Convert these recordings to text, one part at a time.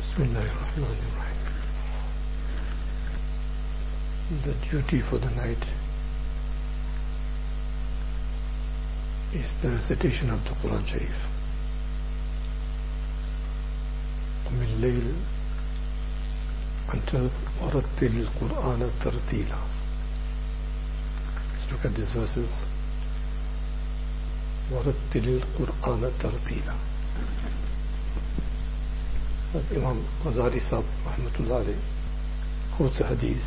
Bismillahirrahmanirrahim. The duty for the night is the recitation of the Quran Sharif. من الليل until ورتل القرآن ترتيلا. Let's look at these verses. ورتل القرآن ترتيلا. Imam Ghazali Sahib Rahmatullah alayhi quotes a hadith.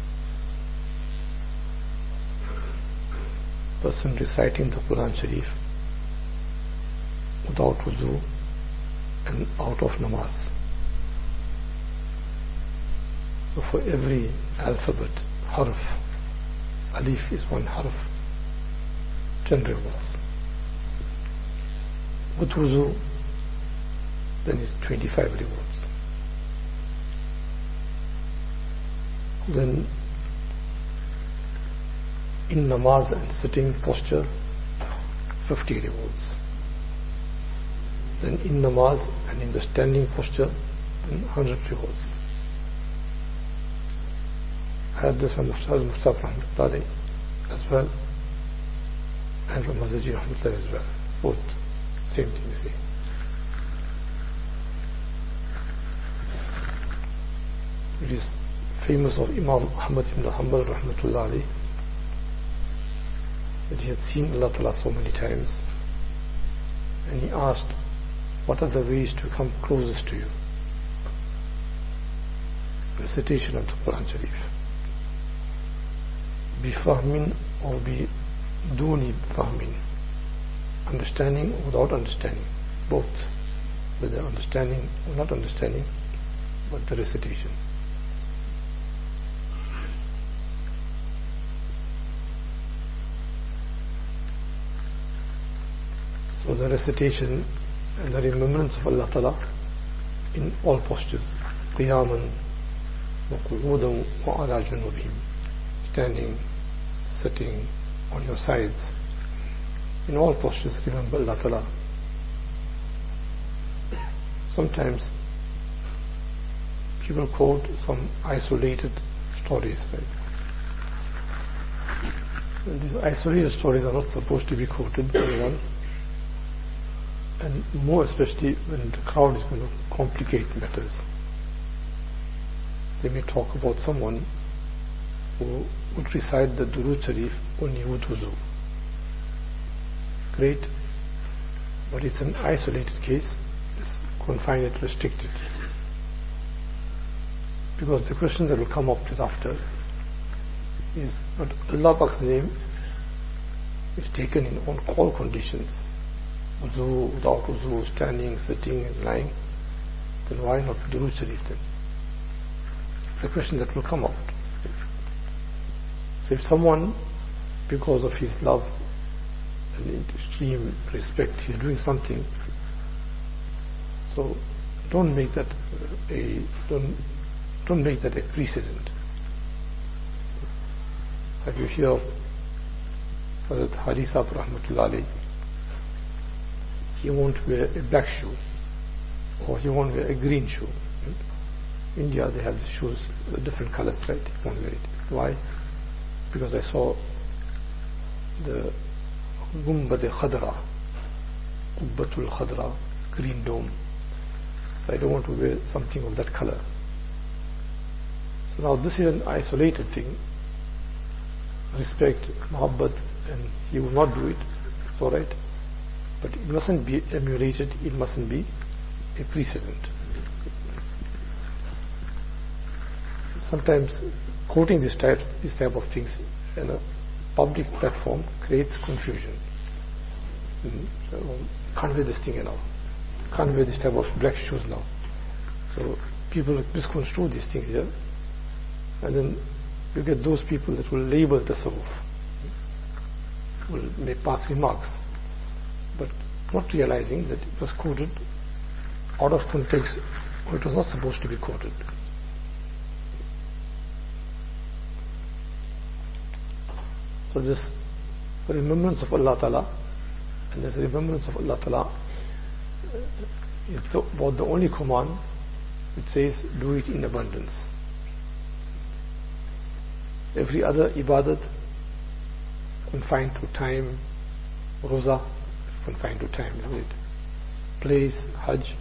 Person reciting the Quran Sharif without wuzu and out of namaz. So for every alphabet, harf, alif is one harf, 10 rewards. With wuzu, then it's 25 rewards. Then in namaz and sitting posture, 50 rewards. Then in namaz and in the standing posture, then 100 rewards. I had this from Ustaz Mustaf Rahmatullah as well, and from Mazaji Rahmatullah as well. Both same thing they say. It is famous of Imam Ahmad ibn Hanbal Rahmatullah alayhi that he had seen Allah Ta'ala so many times, and he asked, what are the ways to come closest to you? Recitation of the Quran Sharif. Bifahmin or biduni fahmin. Understanding or without understanding. Both. Whether understanding or not understanding, but the recitation. So the recitation and the remembrance of Allah Ta'ala in all postures. Qiyaman wa qu'udan wa ala junubihim. Standing, sitting, on your sides. In all postures remember Allah Ta'ala. Sometimes people quote some isolated stories. Right? And these isolated stories are not supposed to be quoted by anyone. And more especially when the crowd is going to complicate matters. They may talk about someone who would recite the Durood Sharif only with wuzu. Great, but it's an isolated case. Just confine it, restrict it. Because the question that will come up with after is that Allah Pak's name is taken in on all conditions. Wuzu, without wuzu, standing, sitting and lying, then why not Durood Sharif then? It's the question that will come out. So if someone, because of his love and extreme respect, he is doing something, so don't make that a precedent. Have you heard of Hazrat Hari Sahib Rahmatullah alayhi? He won't wear a black shoe, or he won't wear a green shoe. In India they have the shoes, different colors, right? He won't wear it. Why? Because I saw the Gumbad Khadra, Qubbatul Khadra, green dome. So I don't want to wear something of that color. So now this is an isolated thing. Respect, muhabbat, and he will not do it. It's alright. But it mustn't be emulated, it mustn't be a precedent. Sometimes quoting this type of things in a public platform creates confusion. So, can't wear this thing now. Can't wear this type of black shoes now. So people misconstrue these things here, and then you get those people that will label tasawwuf, will make pass remarks, but not realizing that it was quoted out of context, or it was not supposed to be quoted. So this remembrance of Allah Ta'ala, and this remembrance of Allah Ta'ala is about the only command it says do it in abundance. Every other ibadat confined to time, roza confined to time, isn't it? Place, hajj,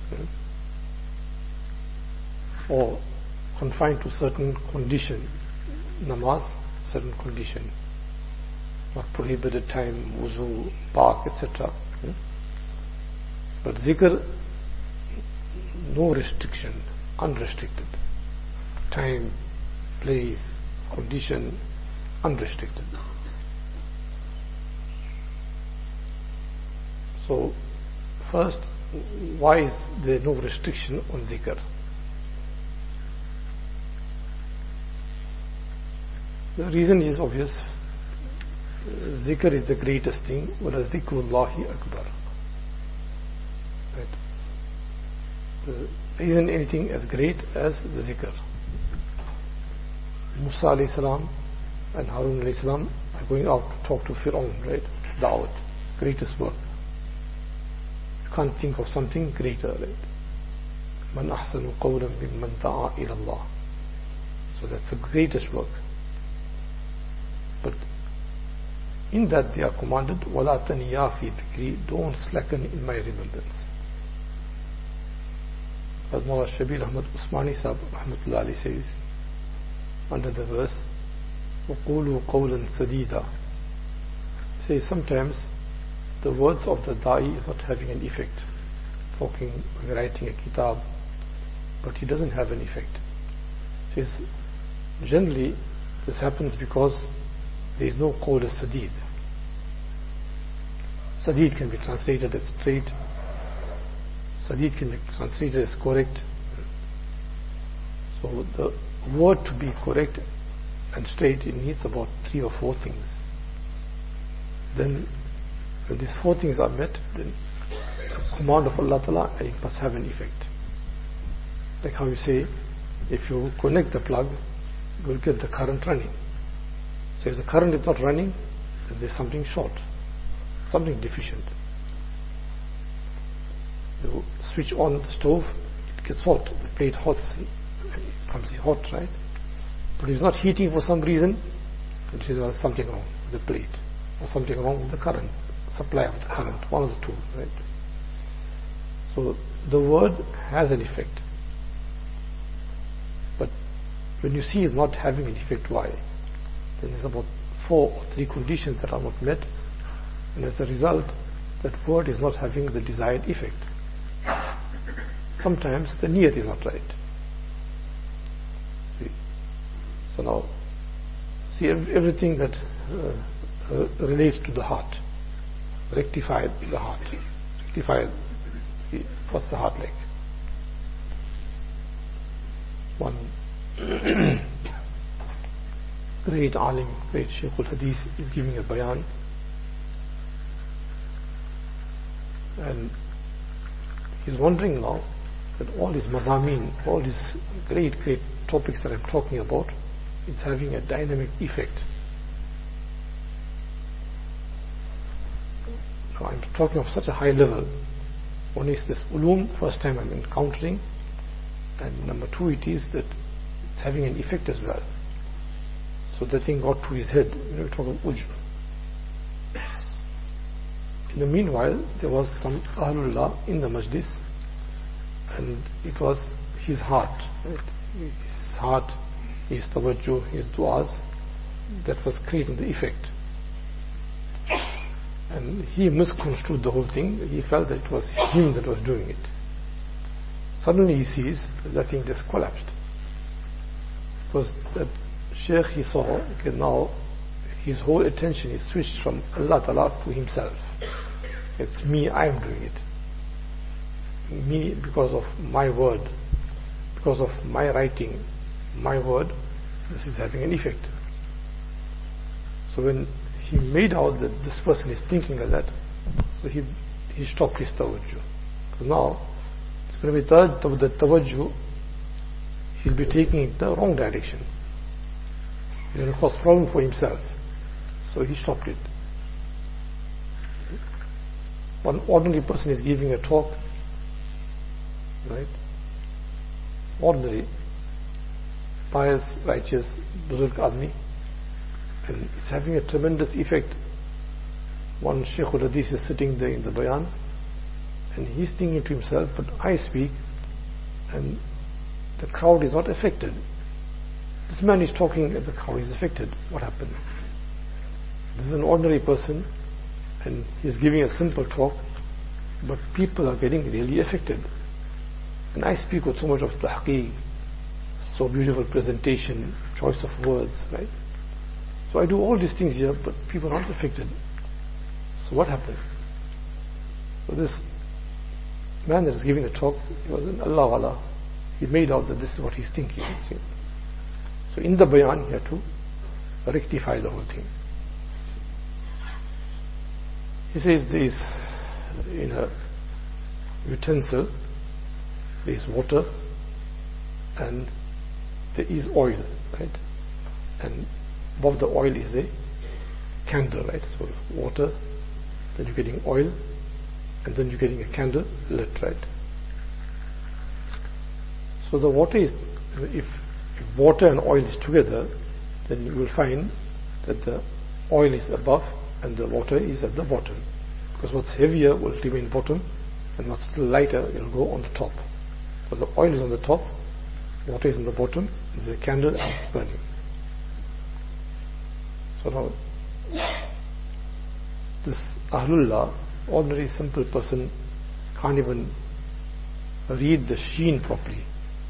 or confined to certain condition, namaz, certain condition, not prohibited time, wuzu, park, etc. But zikr, no restriction, unrestricted. Time, place, condition, unrestricted. So, first, why is there no restriction on zikr? The reason is obvious. Zikr is the greatest thing. وَلَا ذِكْرُ اللَّهِ أَكْبَرُ. There isn't anything as great as the zikr. Musa alayhi salam and Harun alayhi salam are going out to talk to Fir'aun, right? Da'wat, greatest work. You can't think of something greater, right? مَنْ أَحْسَنُ قَوْلًا مِمَّنْ دَعَا إِلَى اللَّهِ. So that's the greatest work. But in that they are commanded, وَلَا تَنِيَا فِي ذِكْرِي, don't slacken in my remembrance. As Mawla Shabir Ahmad Usmani Sahib Rahmatullah Ali says, under the verse, وَقُولُوا قَوْلًا سَدِيدًا, says sometimes the words of the da'i is not having an effect. Talking, writing a kitab, but he doesn't have an effect. Says generally this happens because there is no qawl as-sadid. Sadid can be translated as straight. Sadid can be translated as correct. So the word to be correct and straight, it needs about 3 or 4 things. Then when these 4 things are met, then the command of Allah Ta'ala, it must have an effect. Like how you say, if you connect the plug, you will get the current running. So if the current is not running, then there is something short, something deficient. You switch on the stove, it gets hot, the plate hot, it becomes hot, right? But if it's not heating for some reason, it is something wrong with the plate, or something wrong with the current, supply of the current, one of the two, right? So the word has an effect. But when you see it's not having an effect, why? Then there's about 4 or 3 conditions that are not met, and as a result, that word is not having the desired effect. Sometimes the niyat is not right. See? So now, see everything that relates to the heart, rectify the heart, rectify. What's the heart like? One great alim, great Shaykh al-Hadith is giving a bayan, and he's wondering now that all these mazameen, all these great topics that I'm talking about, is having a dynamic effect. Now I'm talking of such a high level. One is this ulum, first time I'm encountering, and number 2, it is that it's having an effect as well. So the thing got to his head. We talk of ujr. In the meanwhile, there was some Ahlullah in the majlis, and it was his heart, right? His heart, his tawajjuh, his du'as, that was creating the effect. And he misconstrued the whole thing. He felt that it was him that was doing it. Suddenly he sees that thing just collapsed. Because that Shaykh he saw, okay, now his whole attention is switched from Allah Ta'ala to himself. It's me, I am doing it. Me, because of my word, because of my writing, my word, this is having an effect. So when he made out that this person is thinking like that, so he stopped his tawajjuh. So now it's going to be the tawajjuh, he'll be taking it the wrong direction. He's going to cause problem for himself. So he stopped it. One ordinary person is giving a talk, right? ordinary, pious, righteous, Buzurg Admi, and it's having a tremendous effect. One Shaykh al-Hadith is sitting there in the bayan, and he's thinking to himself, but I speak, and the crowd is not affected. This man is talking and the crowd is affected. What happened? This is an ordinary person, and he's giving a simple talk, but people are getting really affected. And I speak with so much of tahqiq, so beautiful presentation, choice of words, right? So I do all these things here, but people are not affected. So what happened? So this man that is giving the talk, he was an Allah Wala. He made out that this is what he's thinking. See? So in the bayan, he had to rectify the whole thing. He says there is, in a utensil, there is water and there is oil, right? And above the oil is a candle, right? So water, then you're getting oil, and then you're getting a candle lit, right? So the water is, if water and oil is together, then you will find that the oil is above and the water is at the bottom, because what's heavier will remain bottom and what's lighter will go on the top. So the oil is on the top, water is on the bottom, the candle is burning. So now this Ahlullah, ordinary simple person, can't even read the sheen properly.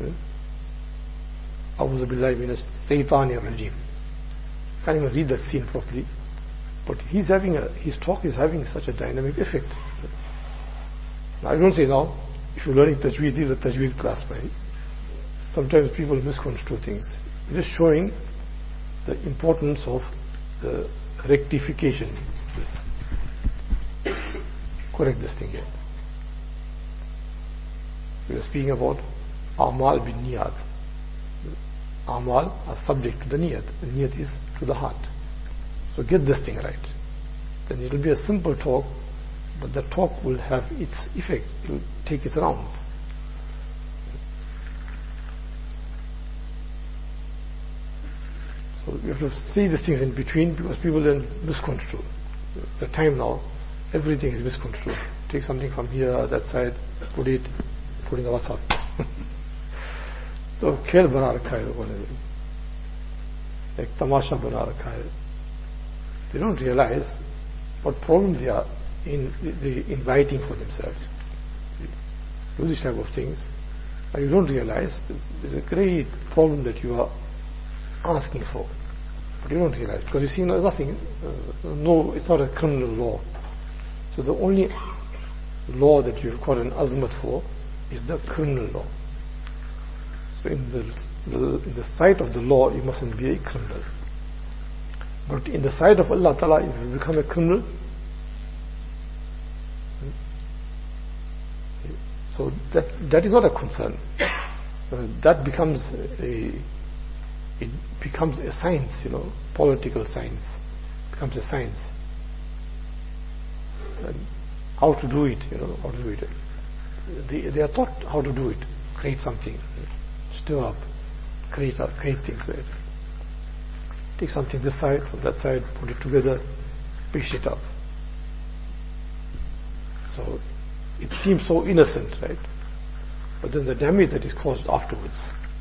A'udhu billahi minash shaitanir rajim. Can't even read that scene properly. But his talk is having such a dynamic effect. Now, I don't say now, if you're learning tajweed, leave the tajweed class by. Sometimes people misconstrue things. Just showing the importance of the rectification. Correct this thing here. We are speaking about Amal bin Niyat. Amal are subject to the Niyat. The Niyat is to the heart. So get this thing right. Then it will be a simple talk, but the talk will have its effect. It will take its rounds. So you have to see these things in between, because people then misconstrue. It's the time now. Everything is misconstrued. Take something from here, that side, put in the WhatsApp. तो खेल बना रखा है लोगों ने, एक तमाशा बना रखा है. They don't realize what problem they are inviting for themselves. Do this type of things, and you don't realize there's a great problem that you are asking for, but you don't realize, because you see nothing. No, it's not a criminal law. So the only law that you require an azmat for is the criminal law. So in the sight of the law, you mustn't be a criminal. But in the sight of Allah Ta'ala, if you become a criminal, so that is not a concern. That becomes a science, political science. It becomes a science. And how to do it, how to do it. They are taught how to do it. Create something, stir up, create things. Right? Take something this side, from that side, put it together, piece it up. So it seems so innocent, right? But then the damage that is caused afterwards.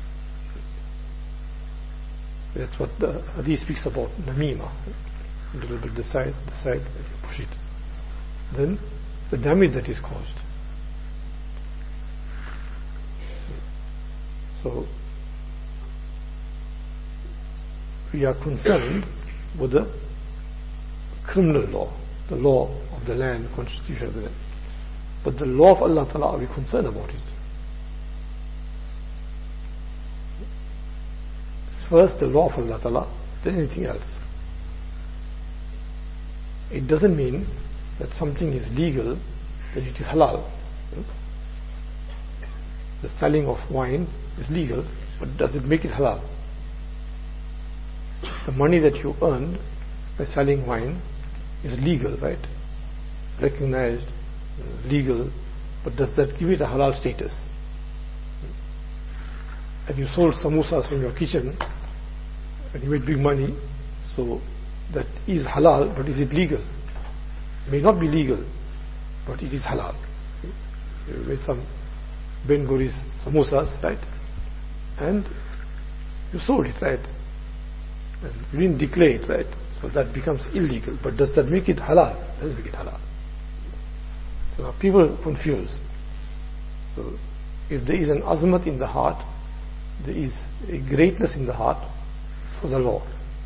That's what the Hadith speaks about, namima. A little bit this side, push it. Then the damage that is caused. So we are concerned with the criminal law, the law of the land, constitution of the land. But the law of Allah Ta'ala, are we concerned about it? First the law of Allah Ta'ala, then anything else. It doesn't mean that something is legal, that it is halal. The selling of wine is legal, but does it make it halal? The money that you earn by selling wine is legal, right? Recognized, legal, but does that give it a halal status? and you sold samosas from your kitchen and you made big money, so that is halal, but is it legal? It may not be legal, but it is halal. You made some Ben Guri's samosas, right? And you sold it, right? And you didn't declare it, right? So that becomes illegal. But does that make it halal? Doesn't make it halal. So now people are confused. So if there is an azmat in the heart, there is a greatness in the heart, it's for the law,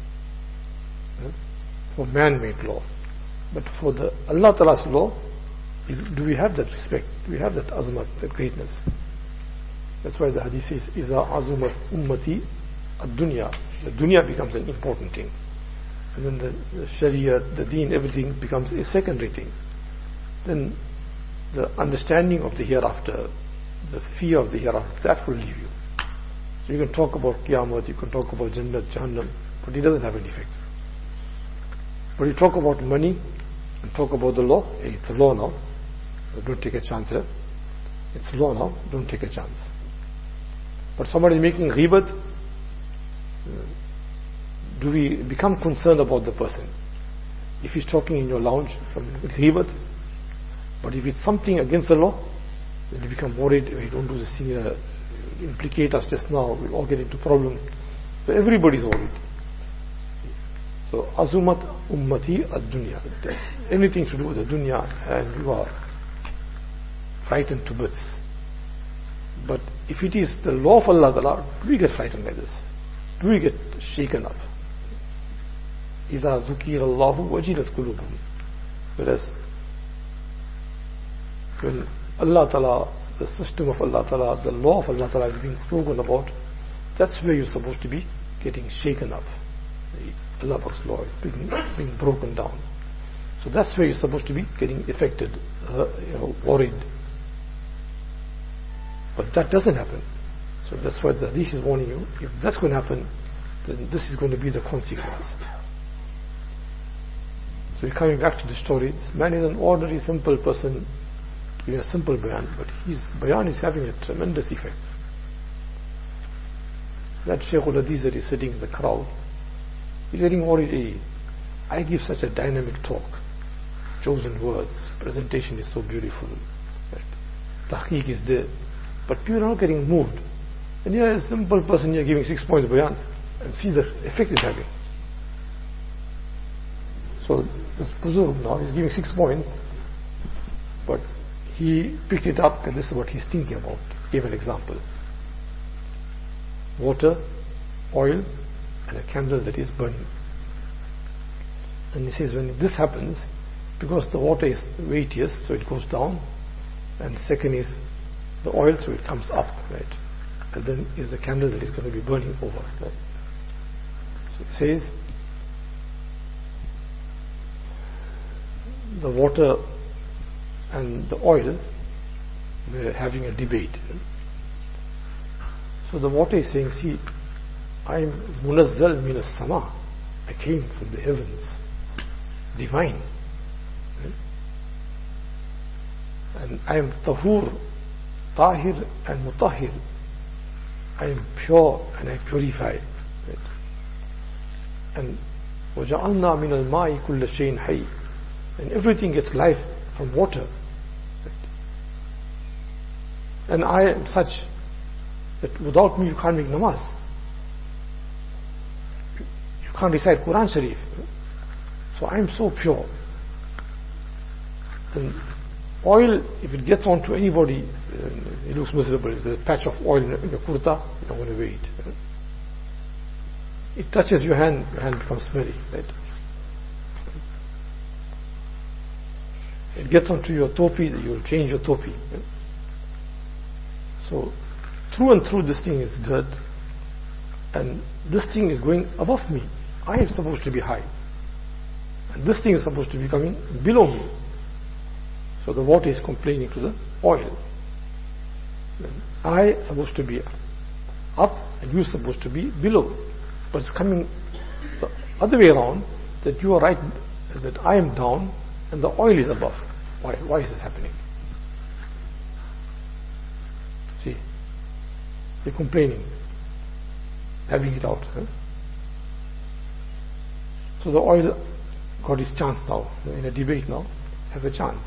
for man-made law. But for the Allah Ta'ala's law, do we have that respect? Do we have that azmat, that greatness? That's why the hadith says, "Iza azumat ummati ad-dunya." The dunya becomes an important thing, and then the sharia, the deen, everything becomes a secondary thing. Then the understanding of the hereafter, the fear of the hereafter, that will leave you. So you can talk about Qiyamah, you can talk about Jannat, Jahannam, but it doesn't have any effect. But you talk about money and talk about the law, hey, it's a law now, don't take a chance here. It's law now, don't take a chance. But somebody making ghibat, do we become concerned about the person? If he's talking in your lounge, some ghibat, but if it's something against the law, then you become worried, we don't do this thing, implicate us just now, we'll all get into problems. So everybody's worried. So azumat ummati ad-dunya, that's anything to do with the dunya, and you are frightened to bits. But if it is the law of Allah Ta'ala, do we get frightened by this? Do we get shaken up? إِذَا ذُكِيرَ اللَّهُ وَجِلَتْ قُلُوبُهُمْ. Whereas when Allah Ta'ala, the system of Allah Ta'ala, the law of Allah Ta'ala is being spoken about, that's where you're supposed to be getting shaken up. Allah Ta'ala's law is being broken down. So that's where you're supposed to be getting affected, worried. But that doesn't happen. So that's why the hadith is warning you, if that's going to happen, then this is going to be the consequence. So we're coming back to the story. This man is an ordinary, simple person, giving a simple bayan, but his bayan is having a tremendous effect. That Shaykh al-Hadith that is sitting in the crowd, he's getting worried, hey, I give such a dynamic talk, chosen words, presentation is so beautiful, right? Tahqiq is there, but people are not getting moved. And you're a simple person, you're giving 6 points bayan, and see the effect it's having. So this Buzurg now is giving 6 points, but he picked it up, and this is what he's thinking about. Give an example: water, oil, and a candle that is burning. And he says when this happens, because the water is weightiest, so it goes down, and second is the oil, so it comes up, right? And then is the candle that is going to be burning over, right? So it says the water and the oil were having a debate. So the water is saying, see, I am munazzal min as-sama, I came from the heavens, divine, right? And I am tahur, tahir and mutahhir, I am pure and I purify, right? And وَجَعَلْنَا مِنَ الْمَاءِ كُلَّ شَيْءٍ حَيٍّ, and everything gets life from water, right? And I am such that without me you can't make namaz, you can't recite Quran Sharif. So I am so pure. And oil, if it gets onto anybody, it looks miserable. If there's a patch of oil in your kurta, you're not going to wear it. It touches your hand becomes smelly, right? It gets onto your topi, you will change your topi. Right? So through and through this thing is dirt, and this thing is going above me. I am supposed to be high, and this thing is supposed to be coming below me. So the water is complaining to the oil. I am supposed to be up and you are supposed to be below. But it's coming the other way around, that you are right, that I am down and the oil is above. Why is this happening? See, they're complaining. having it out. So the oil got his chance now, in a debate now, have a chance.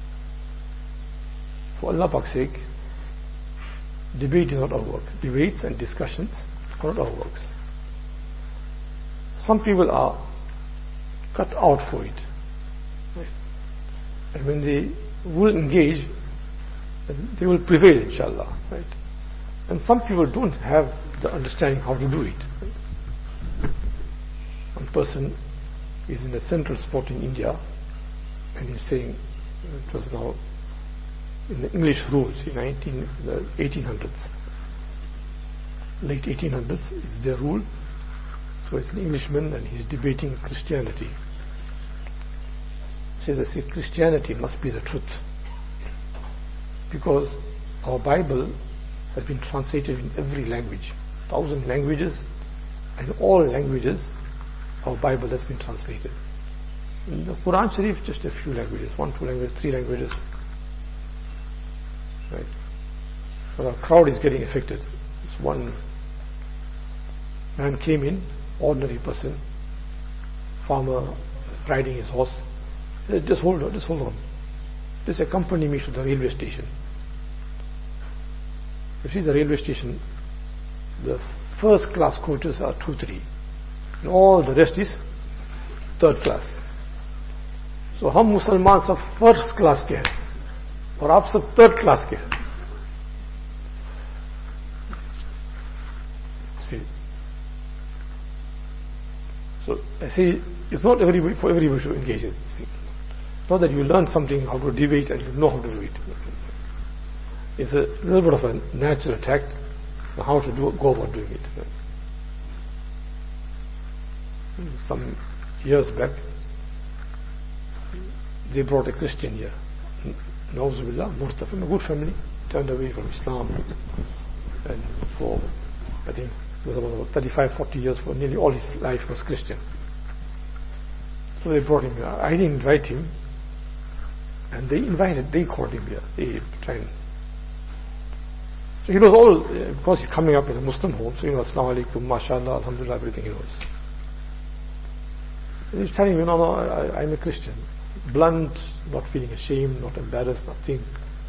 For Allah Pak's sake, debate is not our work. Debates and discussions are not our works. Some people are cut out for it. And when they will engage, they will prevail, inshallah. Right? And some people don't have the understanding how to do it. Right? One person is in a central spot in India, and he's saying, it was now in the English rules in the 1800s. Late 1800s is their rule. So it's an Englishman and he's debating Christianity. He says, Christianity must be the truth. Because our Bible has been translated in every language, 1,000 languages, and all languages our Bible has been translated. In the Quran Sharif, just a few languages, 1, 2 languages, 3 languages. Right? So our crowd is getting affected. This one man came in, ordinary person, farmer riding his horse. He said, just hold on. Just accompany me to the railway station. You see the railway station, the first class coaches are 2, 3. And all the rest is third class. So हम मुसलमान सब first class के हैं और आप सब third class के हैं. See, so I say it's not for everybody to engage in this thing. Not that you learn something how to debate and you know how to do it. It's a little bit of a natural tact on how to go about doing it. Some years back, they brought a Christian here, Nauzubillah, Murtad, from a good family, turned away from Islam, and for, I think, it was about 35, 40 years, for nearly all his life was Christian. So they brought him here. I didn't invite him, and they called him here. They tried. So he knows all, because he's coming up in a Muslim home, so he knows Assalamu alaikum, mashallah, alhamdulillah, everything he knows. And he's telling me, no, I'm a Christian. Blunt, not feeling ashamed, not embarrassed, nothing.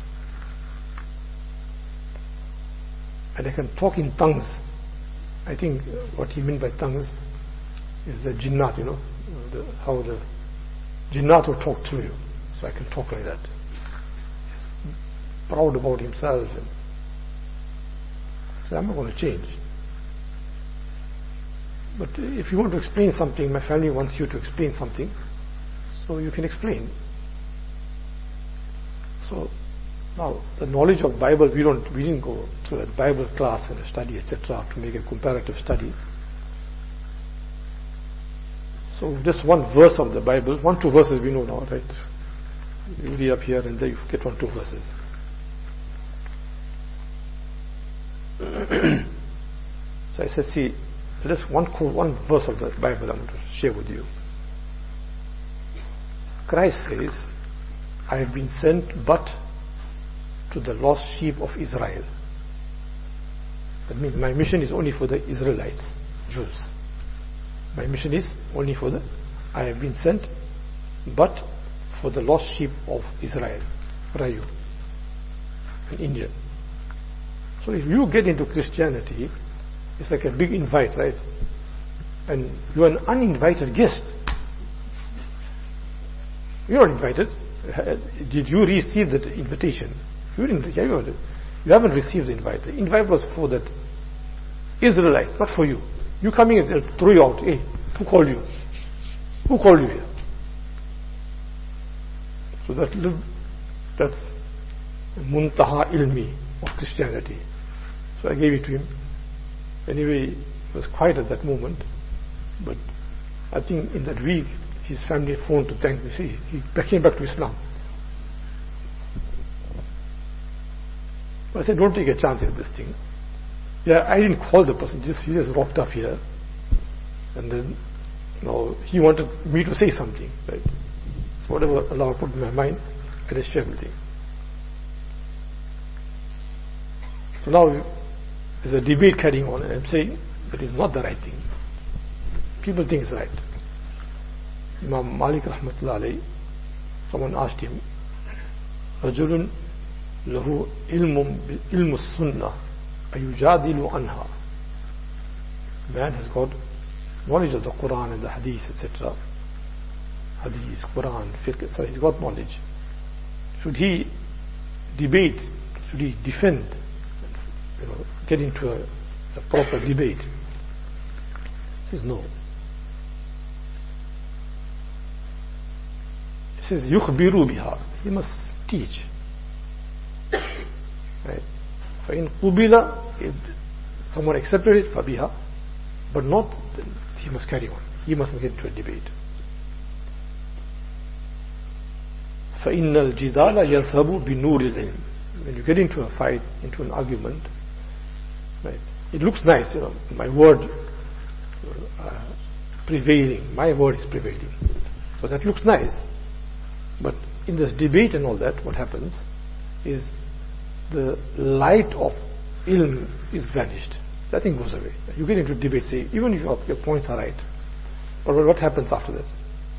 And I can talk in tongues. I think what he meant by tongues is the jinnat, how the jinnat will talk through you. So I can talk like that. He's proud about himself. And so I'm not going to change. But if you want to explain something, my family wants you to explain something, so you can explain. So now the knowledge of Bible, we didn't go through a Bible class and a study, etc., to make a comparative study. So just one verse of the Bible, 1, 2 verses we know now, right? You read up here and there you get 1, 2 verses. So I said, see, just one verse of the Bible I want to share with you. Christ says, I have been sent but to the lost sheep of Israel. That means my mission is only for the Israelites, Jews. My mission is only for I have been sent but for the lost sheep of Israel. What are you? An Indian. So if you get into Christianity, it's like a big invite, right? And you are an uninvited guest. You're not invited. Did you receive that invitation? You didn't. You haven't received the invite. The invite was for that Israelite, not for you. You coming and they'll throw you out. Hey, who called you? Who called you here? So that's muntaha ilmi of Christianity. So I gave it to him. Anyway, he was quiet at that moment, but I think in that week his family phoned to thank me. See, he came back to Islam. But I said, don't take a chance at this thing. Yeah, I didn't call the person, he just rocked up here, and then he wanted me to say something, right? So whatever Allah put in my mind, I just share everything. So now there's a debate carrying on, and I'm saying, but it's not the right thing. People think it's right. Imam Malik rahmatullah alayhi, someone asked him, رجل له علم السنة أيجادل عنها. Man has got knowledge of the Quran and the Hadith, etc. Hadith, Quran, fiqh, so he's got knowledge. Should he debate? Should he defend? Get into a proper debate? He says no. He says يخبروا بها. He must teach. Right? فإن قبل, if someone accepted it, فبها, but not, then he must carry on. He mustn't get into a debate. فإن الجدال يذهب بنور العلم. When you get into a fight, into an argument, right, it looks nice, my word prevailing, my word is prevailing. So that looks nice. But in this debate and all that, what happens is the light of ilm is vanished. That thing goes away. You get into debate, say, even if your points are right, but what happens after that?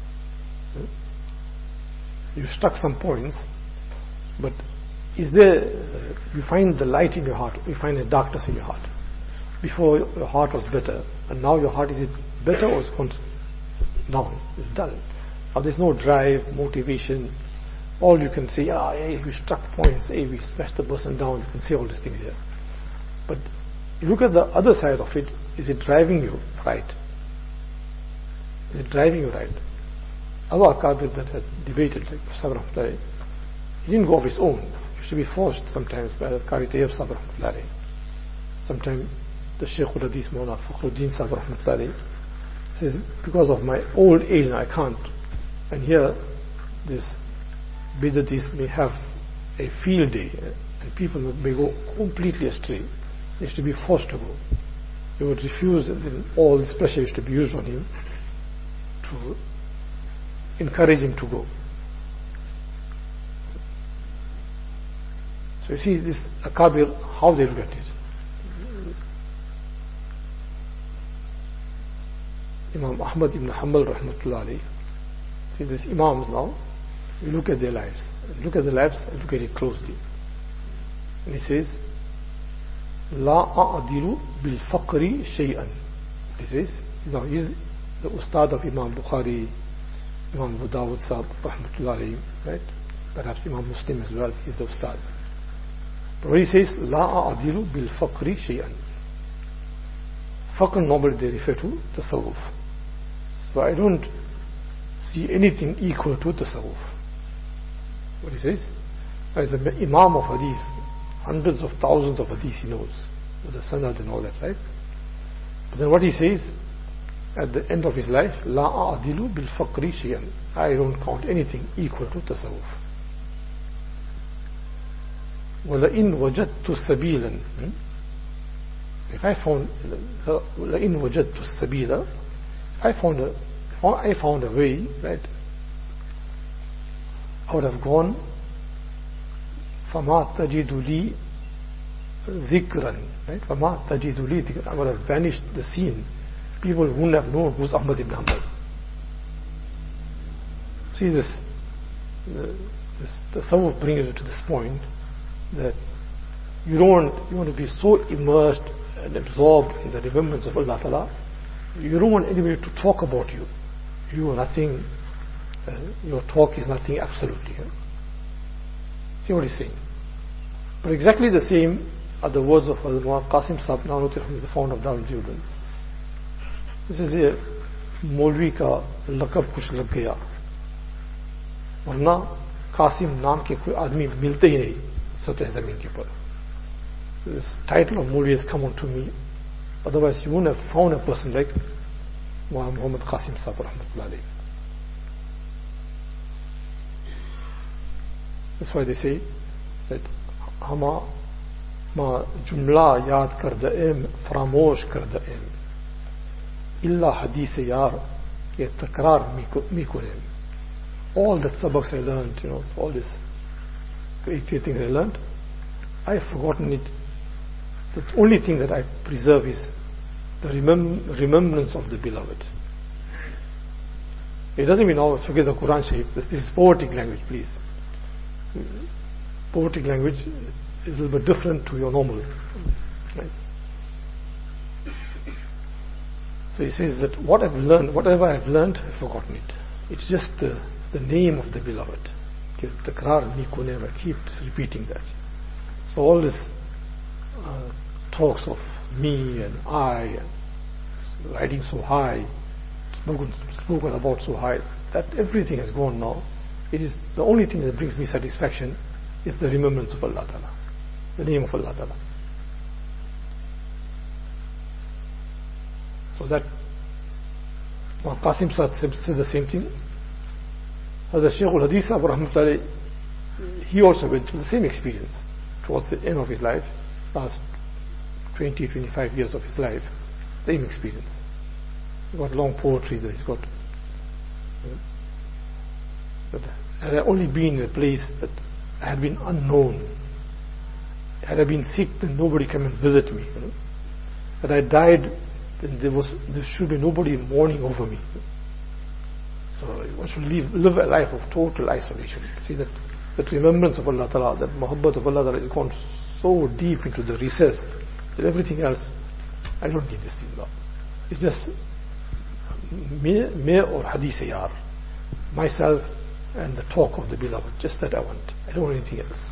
You struck some points, but is there, you find the light in your heart, you find the darkness in your heart. Before your heart was better, and now your heart, is it better or is it down? It's dull. Now there's no drive, motivation. All you can say, hey, we struck points, hey, we smashed the person down. You can say all these things here. But you look at the other side of it, is it driving you right? Is it driving you right? Our Akabir that had debated, like Sabr Rahmatullahi, he didn't go of his own. He used to be forced sometimes by the Qari Tayyib Sabr Rahmatullahi. Sometimes the Shaykh al-Hadith Mawlana Fakhruddin Sabr Rahmatullahi says, because of my old age I can't. And here, this Bidatis may have a field day and people may go completely astray. He used to be forced to go. He would refuse, and then all this pressure used to be used on him to encourage him to go. So you see this Akabir, how they look at it. Imam Ahmad ibn Hanbal rahmatullah alayhi. See these Imams now, you look at their lives. Look at the lives and look at it closely. And he says, La a'adilu bil faqri shay'an. He says, now he's the Ustad of Imam Bukhari, Imam Abu Dawud Sahib rahmatullah alayhi, right? Perhaps Imam Muslim as well, he's the Ustad. But when he says, La a'adilu bil faqri shay'an. Faqr normally they refer to tasawwuf. So I don't see anything equal to tasawwuf. What he says? As an Imam of Hadith, hundreds of thousands of Hadith he knows, with the sanad and all that, right? But then what he says, at the end of his life, La a'adilu bil faqri shay'an. I don't count anything equal to tasawwuf. وَلَئِنْ وَجَدْتُ سَبِيلًا. If I found لَئِنْ وَجَدْتُ السَّبِيلَ, I found a way, right? I would have gone فَمَا تَجِدُ لِي ذِكْرًا, right? فَمَا تَجِدُ لِي ذِكْرًا. I would have vanished the scene. People wouldn't have known who's Ahmad ibn Hanbal. See this tasawwuf brings you to this point that you want to be so immersed and absorbed in the remembrance of Allah Ta'ala. You don't want anybody to talk about you. You are nothing, your talk is nothing absolutely. See what he's saying. But exactly the same are the words of Hazrat Qasim Sahib Nanoti, the founder of Darul Deoband. This is a Maulvi ka lakab kuch lag gaya. Warna Qasim naam ke koi aadmi milte hi nahi satah zameen ke par. This title of Maulvi has come onto me. Otherwise you wouldn't have found a person like Muhammad Qasim Sahib rahmatullah alayhi. That's why they say that hama ma jumla yaad kar da'im faramosh kar da'im illa hadith yaar ye takrar mi kunem. All that sabaks I learned, all this great things I learned, I've forgotten it. The only thing that I preserve is the remembrance of the beloved. It doesn't mean, oh, forget the Quran Sharif. This is poetic language, please. Poetic language is a little bit different to your normal. Right? So he says that whatever I've learned, I've forgotten it. It's just the name of the beloved. I keep repeating that. So all this talks of me and I, and riding so high, spoken about so high, that everything has gone now. It is the only thing that brings me satisfaction is the remembrance of Allah Ta'ala, the name of Allah Ta'ala. So that Qasim Saad said the same thing. Hazrat Shaykh al-Hadith Sahib rahmatullahi, he also went through the same experience towards the end of his life, last 20-25 years of his life, same experience. He's got long poetry there, he's got. But had I only been in a place that I had been unknown, had I been sick, then nobody came and visit me. Had I died, then there should be nobody mourning over me. So one should live a life of total isolation. See that remembrance of Allah Ta'ala, that muhabbat of Allah Ta'ala has gone so deep into the recess that everything else, I don't need this thing now. It's just me or hadith yar, myself and the talk of the beloved, just that I want. I don't want anything else.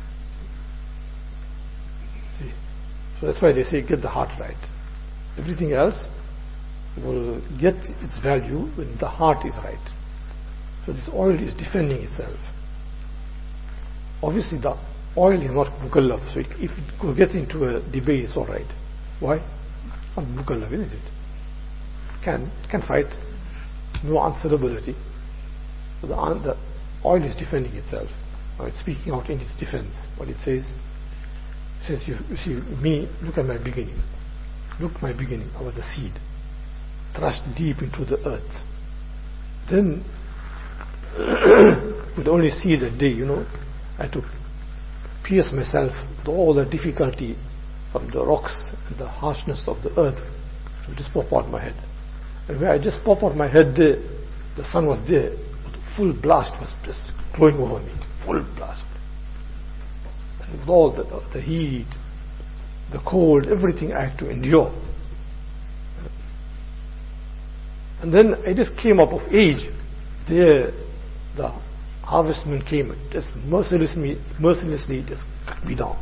See? So that's why they say get the heart right. Everything else will get its value when the heart is right. So this oil is defending itself. Obviously the oil is not mukallaf, so if it gets into a debate, it's alright. Why? Not mukallaf, isn't it? Can fight, no answerability. So the oil is defending itself. Now it's speaking out in its defense. What it says, you see me, look at my beginning. Look at my beginning. I was a seed, thrust deep into the earth. Then, with only see the day, I had to pierce myself with all the difficulty from the rocks and the harshness of the earth to just pop out my head. And where I just pop out my head there, the sun was there, full blast was just glowing over me, full blast. And with all the heat, the cold, everything I had to endure. And then I just came up of age. There, the harvestman came and just mercilessly just cut me down.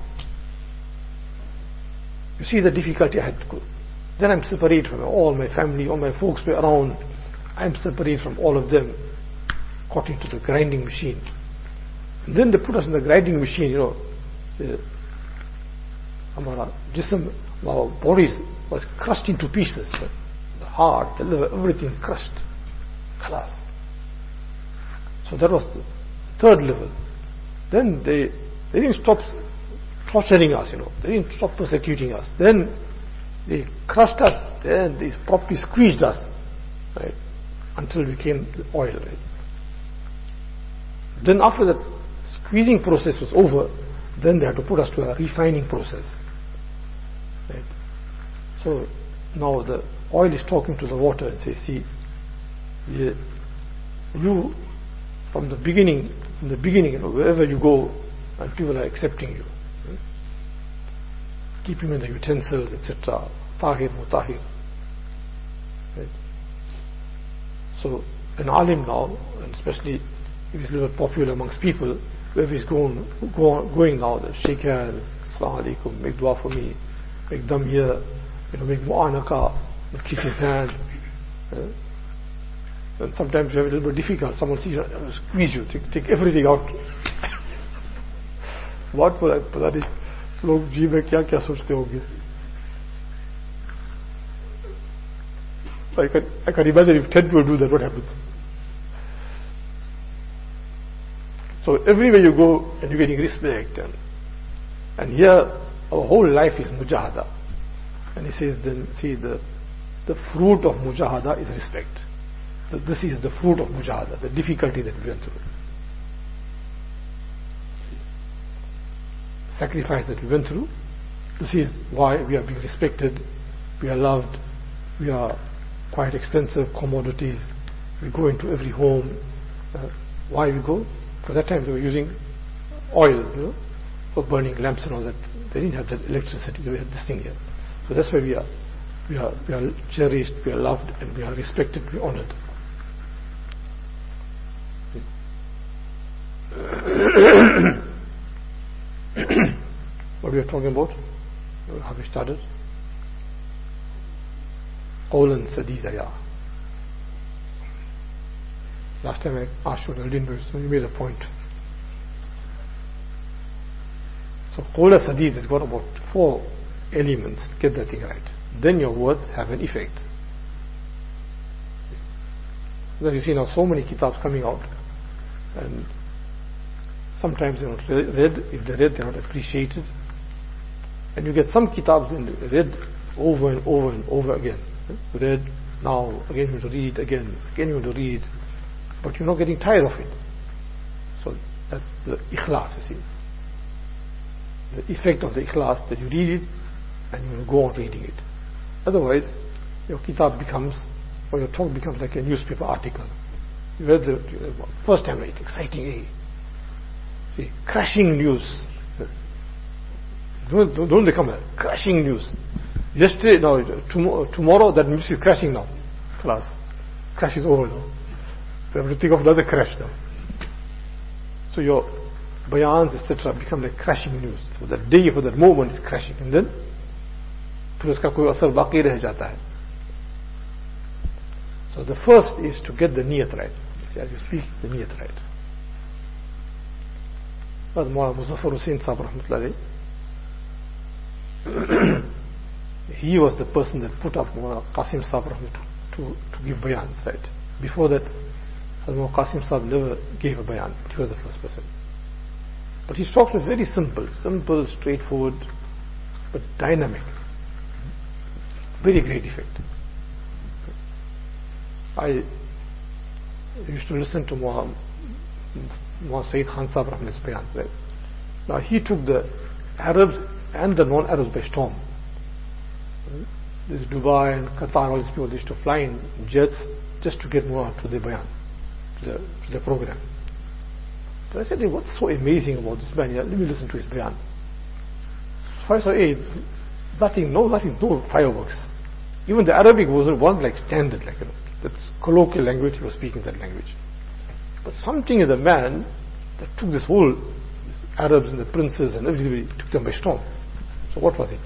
You see the difficulty I had to go. Then I'm separated from all my family, all my folks were around. I'm separated from all of them, caught into the grinding machine. And then they put us in the grinding machine, our bodies was crushed into pieces. The heart, the liver, everything crushed. Khalas. So that was the third level. Then they didn't stop torturing us, They didn't stop persecuting us. Then they crushed us. Then they properly squeezed us, right, until we became oil. Right? Then after the squeezing process was over, then they had to put us to a refining process. Right? So now the oil is talking to the water and says, see, you from the beginning, wherever you go, and people are accepting you. Right? Keep him in the utensils, etc. Tahir, mutahir. Right? So an alim now, and especially if he's a little popular amongst people, wherever he's going now, the shake hands, Assalamu alaikum, make dua for me, make dam here, make mu'anaka, kiss his hands. And sometimes you have a little bit difficult. Someone sees you, squeeze you, take everything out. What will I pata nahi log ji mein kya sochte honge. I can imagine if 10 people do that, what happens? So everywhere you go and you're getting respect, and here our whole life is mujahada. And he says, then see, the fruit of mujahada is respect. That this is the fruit of mujahada, the difficulty that we went through. Sacrifice that we went through. This is why we are being respected, we are loved, we are quite expensive commodities. We go into every home. Why we go? Because that time they were using oil, for burning lamps and all that. They didn't have that electricity. They had this thing here. So that's why we are cherished, we are loved, and we are respected, we are honored. What we are talking about? Have we started? Qawlan sadida, yeah. Last time I asked you, I didn't know, so you made a point. So qawla sadid has got about 4 elements. Get that thing right. Then your words have an effect. Then you see now so many kitabs coming out, and sometimes they're not read. If they're read, they're not appreciated. And you get some kitabs read over and over and over again. Read now, again you want to read, again you want to read, but you're not getting tired of it. So that's the ikhlas, you see. The effect of the ikhlas, that you read it and you will go on reading it. Otherwise, your kitab becomes, or your talk becomes like a newspaper article. You read the first time, right? Exciting, see, crashing news. Don't become a crashing news. Yesterday, no, tomorrow that news is crashing now. Class, crash is over now. They have to think of another crash now. So your bayans, etc., become like crashing news. So that day, for that moment, is crashing, and then फिर उसका कोई असर बाकी रह जाता है. So the first is to get the niyat right. See, as you speak, the niyat right. But Mawlana Muzaffar Hussain Sahib rahmatullahi, he was the person that put up Mawlana Qasim Sahib rahmatullahi to give bayans, right? Before that, Mawlana Qasim Sahib never gave a bayan. He was the first person. But his talks were very simple, straightforward, but dynamic. Very great effect. I used to listen to Muhammad Sayyid Khan Sahib Rahman's bayan, right? Now he took the Arabs and the non-Arabs by storm. This Dubai and Qatar, all these people, they used to fly in jets just to get more to the bayan, to the program. But I said, hey, what's so amazing about this man? Yeah, let me listen to his bayan. So I said, hey, nothing, no fireworks. Even the Arabic wasn't like standard, like that's colloquial language. He was speaking that language. But something in the man that took this whole Arabs and the princes and everybody, took them by storm. So what was it?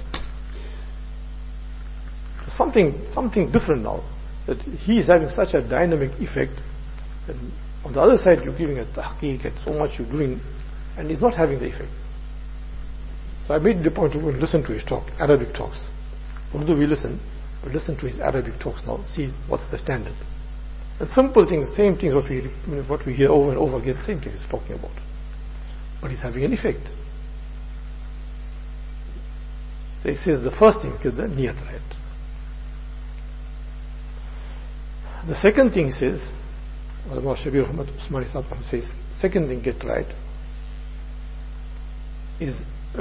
Something different now. That he is having such a dynamic effect. And on the other side, you're giving a tahqiq and so much you're doing, and it's not having the effect. So I made the point to go and listen to his talk, Arabic talks. Although we listen to his Arabic talks now, see what's the standard. And simple things, same things what we hear over and over again, same things he's talking about. But it's having an effect. So he says the first thing is the niyat right. The second thing he says, Shabir Ahmad Usmani Sahib says, second thing get right is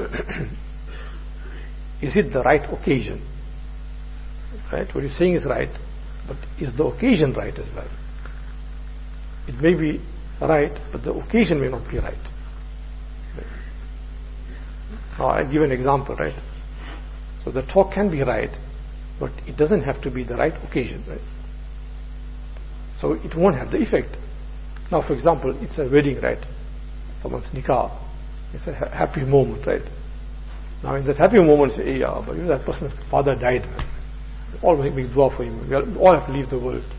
it the right occasion? Right? What you're saying is right, but is the occasion right as well? It may be right, but the occasion may not be right. Now I give an example, right? So the talk can be right, but it doesn't have to be the right occasion, right? So it won't have the effect. Now, for example, it's a wedding, right? Someone's nikah. It's a happy moment, right? Now, in that happy moment, you say, hey, yeah, but that person's father died. All make dua for him. We all have to leave the world.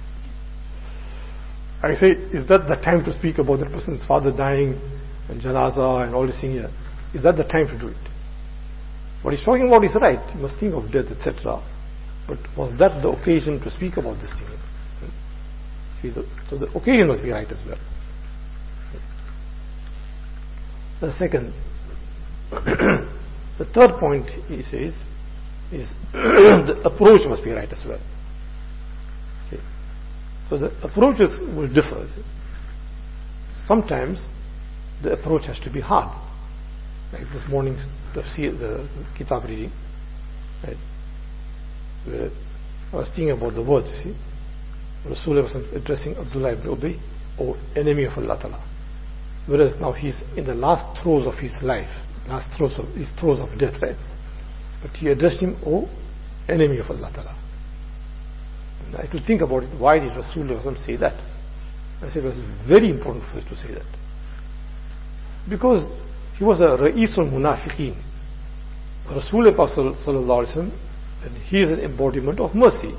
I say, is that the time to speak about that person's father dying and janazah and all this thing here? Is that the time to do it? What he's talking about is right. You must think of death, etc. But was that the occasion to speak about this thing? So the occasion must be right as well. The second, the third point he says is the approach must be right as well. See? So the approaches will differ. See? Sometimes the approach has to be hard, like this morning's the kitab reading. Right? I was thinking about the words, you see. Rasulullah was addressing Abdullah ibn Ubay, or enemy of Allah Ta'ala. Whereas now he's in the last throes of his life, last throes of death, right? But he addressed him, oh, enemy of Allah Ta'ala. And I had to think about it. Why did Rasulullah say that? I said it was very important for us to say that. Because he was a Ra'isul Munafiqeen. Rasulullah Sallallahu Alaihi Wasallam, and he is an embodiment of mercy.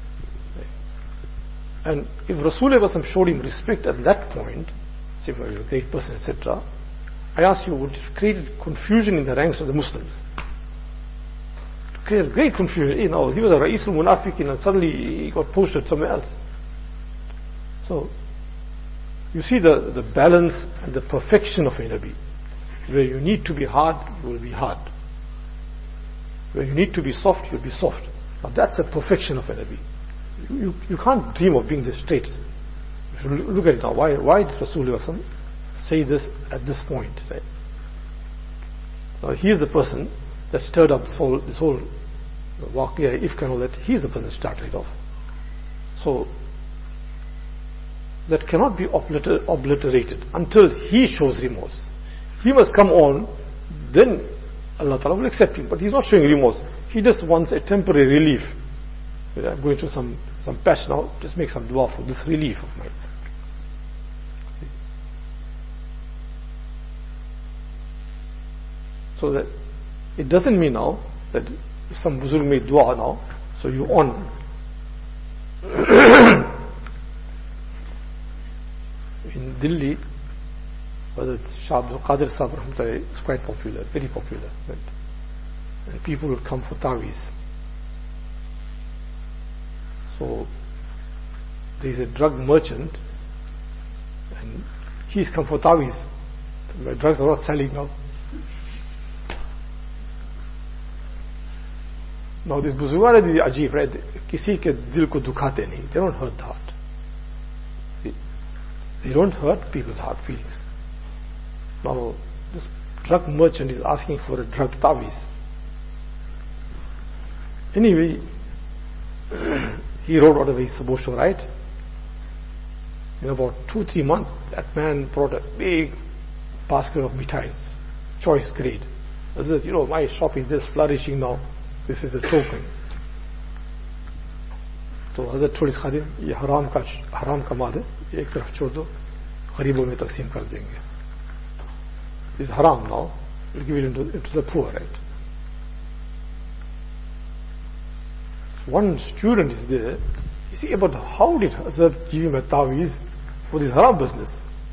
And if Rasulullah showed him respect at that point, say for a great person, etc., I ask you, would it have created confusion in the ranks of the Muslims? Created great confusion. You know, he was a Ra'isul Munafiqeen and suddenly he got posted somewhere else. So, you see the balance and the perfection of a Nabi. Where you need to be hard, you will be hard. Where you need to be soft, you will be soft. Now that's a perfection of a Nabi. You can't dream of being this straight. If you look at it now, why did Rasulullah say this at this point? Right? Now he is the person that stirred up this whole waqiyah, ifk and all that. He is the person that started it off. So that cannot be obliterated until he shows remorse. He must come on, then Allah Ta'ala will accept him. But he's not showing remorse. He just wants a temporary relief. I'm going through some patch now, just make some dua for this relief of mine. So that it doesn't mean now that if some Buzurg made dua now, so you on. In Delhi, Shah Abdul Qadir Sahib is quite popular, very popular. Right? And people will come for taweez. So there is a drug merchant and he's come for taweez. My drugs are not selling now. Now this Buzurgan is ajib, right? Kisi ke dil ko dukhate nahi. They don't hurt the heart. See? They don't hurt people's heart feelings. Now this drug merchant is asking for a drug taweez. Anyway, he wrote whatever he's supposed to write. In about 2-3 months, that man brought a big basket of mithais, choice grade. I said, you know, my shop is just flourishing now. This is a token. तो हज़रत थोड़ी खादिम ये हराम का माल है, ये एक तरफ छोड़ दो, गरीबों में तकसीम कर देंगे. It's haram now. We'll give it to the poor, right? One student is there. You see, about how did Hazrat give him a taweez for this haram business?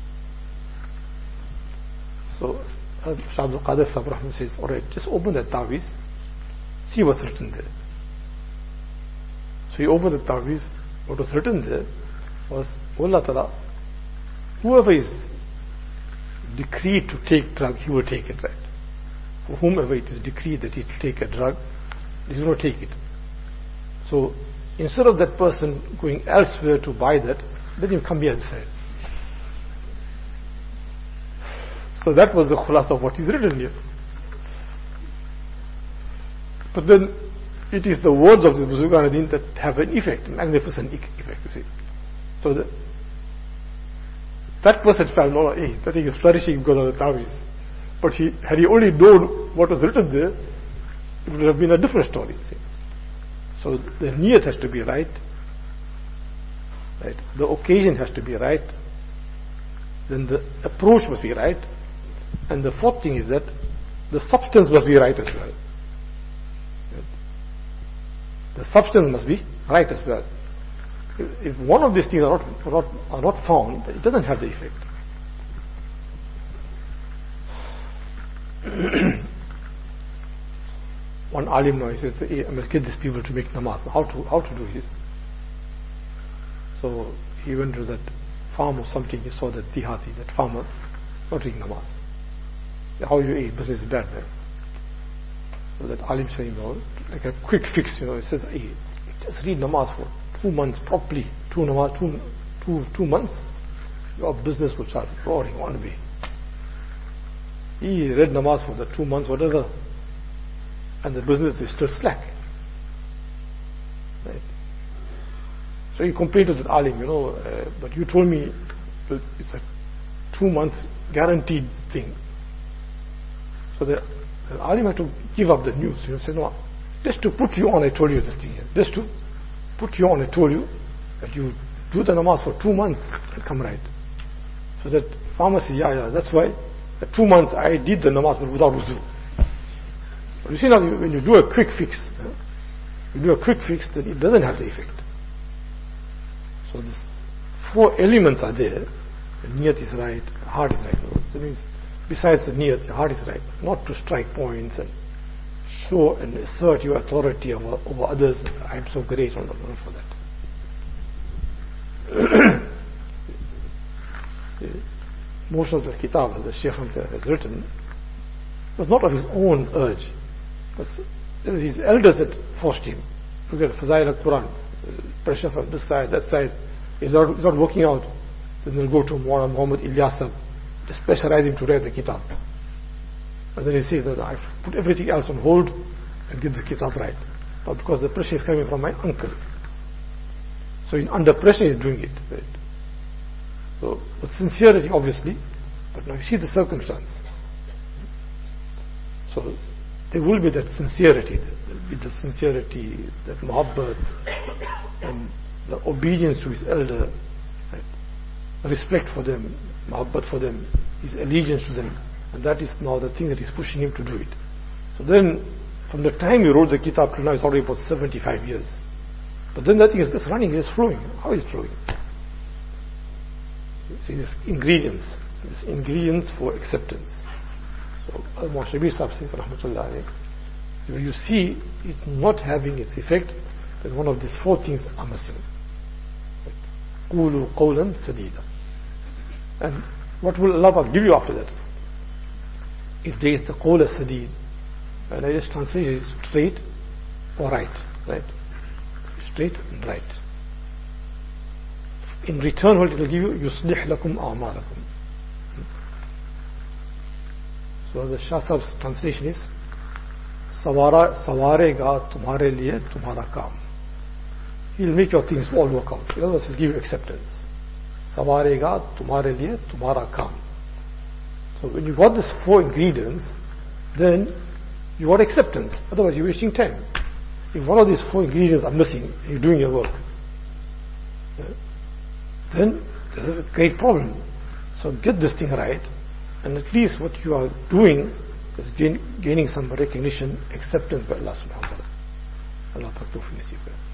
So Shah Abdul Qadir Sahib says, alright, just open that taweez, see what's written there. So he opened the taweez. What was written there was, Allah Ta'ala, whoever is decreed to take drug, he will take it, right? For whomever it is decreed that he take a drug, he's going to take it. So instead of that person going elsewhere to buy that, let him come here and sell. So that was the khulas of what is written here. But then it is the words of the Buzurgan that have an effect, magnificent effect, you see. So that person felt, no, hey, that thing is flourishing because of the taweez. But had he only known what was written there, it would have been a different story. See? So the niyat has to be right. Right? The occasion has to be right. Then the approach must be right. And the fourth thing is that the substance must be right as well. The substance must be right as well. If one of these things are not found, it doesn't have the effect. One alim now, he says, hey, I must get these people to make namaz. How to do this? So he went to that farm or something, he saw that dihati, that farmer, not doing namaz. How you eat, business is bad, man. So that alim said, like a quick fix, he says, hey, just read namaz for 2 months properly. 2 months, your business will start roaring one way. He read namaz for the 2 months, whatever, and the business is still slack. Right? So he complained to the alim, but you told me that it's a 2 months guaranteed thing. So the alim had to give up the news. He said, no, just to put you on, I told you this thing here. Just to put you on, I told you that you do the namaz for 2 months and come right. So that farmer said, yeah, that's why 2 months I did the namaz but without wuzu. But you see now, when you do a quick fix, then it doesn't have the effect. So these 4 elements are there. The niyat is right, the heart is right. That means besides the niyat, the heart is right. Not to strike points and show and assert your authority over others. I am so great, not for that. Most of the kitab that the Shaykh has written was not of his own urge. It was his elders that forced him. Look at Fazail al-Quran, pressure from this side, that side. He's not working out. Then they'll go to Muhammad Ilyasab, just pressurize him to write the kitab. And then he says that I've put everything else on hold and get the kitab right. But because the pressure is coming from my uncle. So under pressure he's doing it. Right? So with sincerity obviously, but now you see the circumstance. So there will be that sincerity, that muhabbat, and the obedience to his elder, right? Respect for them, muhabbat for them, his allegiance to them, and that is now the thing that is pushing him to do it. So then, from the time he wrote the kitab to now, it's already about 75 years. But then that thing is just running, it's flowing. How is it flowing? See, these ingredients for acceptance. So Al-Muashabi Sahib says, Rahmatullah alayhi, if you see it not having its effect, then one of these 4 things are missing. Qulu qawlan sadida. And what will Allah give you after that? If there is the qawla sadid, and I just translate it straight or right? Straight and right. In return, what it will give you? Yuslih lakum a'malakum. So the Shah Sahib's translation is, Sawarega tumhare liye tumhara kaam. He'll make your things all work out. In other words, he'll give you acceptance. Sawarega tumhare liye tumhara kaam. So when you got these 4 ingredients, then you got acceptance. Otherwise you're wasting time. If one of these 4 ingredients are missing, you're doing your work, then there's a great problem. So get this thing right, and at least what you are doing is gaining some recognition, acceptance by Allah subhanahu wa ta'ala. Allah ta'ala.